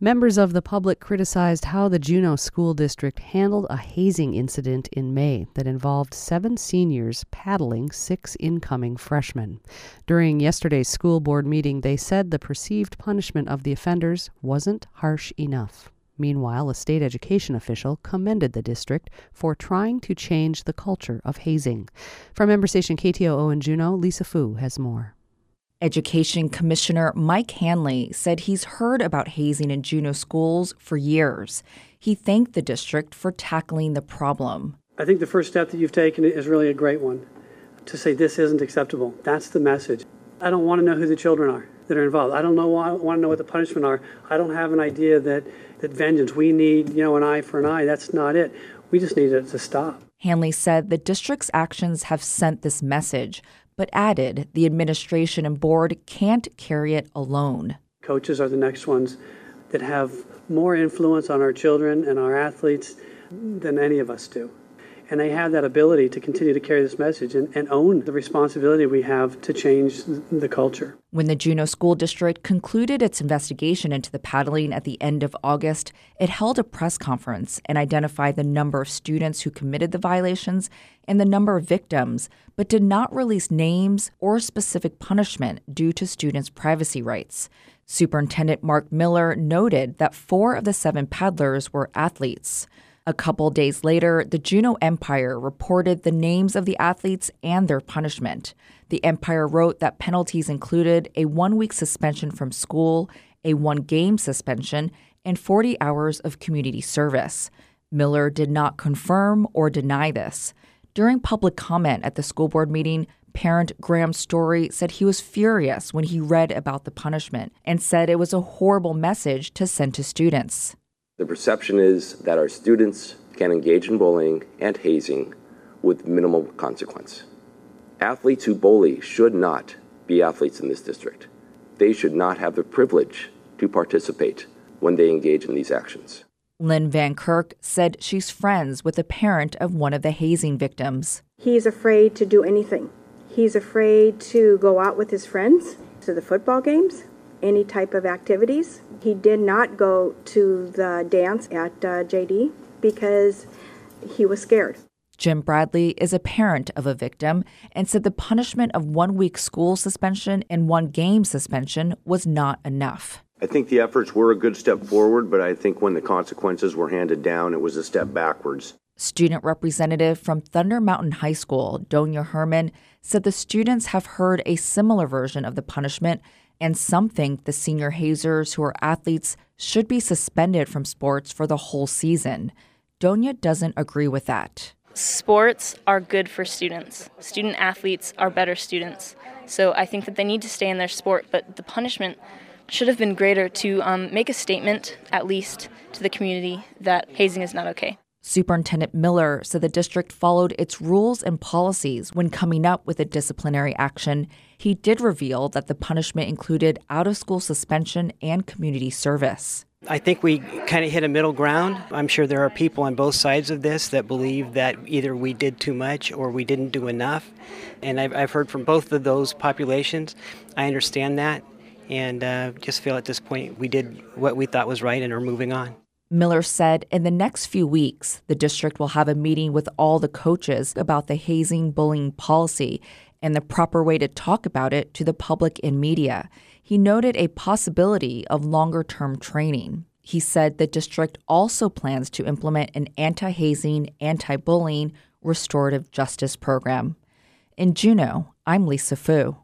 Members of the public criticized how the Juneau School District handled a hazing incident in May that involved 7 seniors paddling 6 incoming freshmen. During yesterday's school board meeting, they said the perceived punishment of the offenders wasn't harsh enough. Meanwhile, a state education official commended the district for trying to change the culture of hazing. From member station KTOO in Juneau, Lisa Fu has more. Education Commissioner Mike Hanley said he's heard about hazing in Juneau schools for years. He thanked the district for tackling the problem. I think the first step that you've taken is really a great one, to say this isn't acceptable. That's the message. I don't want to know who the children are that are involved. I want to know what the punishment are. I don't have an idea that vengeance, we need, an eye for an eye. That's not it. We just need it to stop. Hanley said the district's actions have sent this message, but added the administration and board can't carry it alone. Coaches are the next ones that have more influence on our children and our athletes than any of us do. And they have that ability to continue to carry this message and own the responsibility we have to change the culture. When the Juneau School District concluded its investigation into the paddling at the end of August, it held a press conference and identified the number of students who committed the violations and the number of victims, but did not release names or specific punishment due to students' privacy rights. Superintendent Mark Miller noted that 4 of the 7 paddlers were athletes. A couple days later, the Juneau Empire reported the names of the athletes and their punishment. The Empire wrote that penalties included a 1-week suspension from school, a 1-game suspension, and 40 hours of community service. Miller did not confirm or deny this. During public comment at the school board meeting, parent Graham Story said he was furious when he read about the punishment and said it was a horrible message to send to students. The perception is that our students can engage in bullying and hazing with minimal consequence. Athletes who bully should not be athletes in this district. They should not have the privilege to participate when they engage in these actions. Lynn Van Kirk said she's friends with a parent of one of the hazing victims. He's afraid to do anything. He's afraid to go out with his friends to the football games, any type of activities. He did not go to the dance at JD because he was scared. Jim Bradley is a parent of a victim and said the punishment of 1-week school suspension and 1-game suspension was not enough. I think the efforts were a good step forward, but I think when the consequences were handed down, it was a step backwards. Student representative from Thunder Mountain High School, Donya Herman, said the students have heard a similar version of the punishment, and some think the senior hazers who are athletes should be suspended from sports for the whole season. Donya doesn't agree with that. Sports are good for students. Student athletes are better students. So I think that they need to stay in their sport, but the punishment should have been greater to make a statement, at least, to the community that hazing is not okay. Superintendent Miller said the district followed its rules and policies when coming up with a disciplinary action. He did reveal that the punishment included out-of-school suspension and community service. I think we kind of hit a middle ground. I'm sure there are people on both sides of this that believe that either we did too much or we didn't do enough. And I've heard from both of those populations. I understand that and just feel at this point we did what we thought was right and are moving on. Miller said in the next few weeks, the district will have a meeting with all the coaches about the hazing bullying policy and the proper way to talk about it to the public and media. He noted a possibility of longer-term training. He said the district also plans to implement an anti-hazing, anti-bullying restorative justice program. In Juneau, I'm Lisa Fu.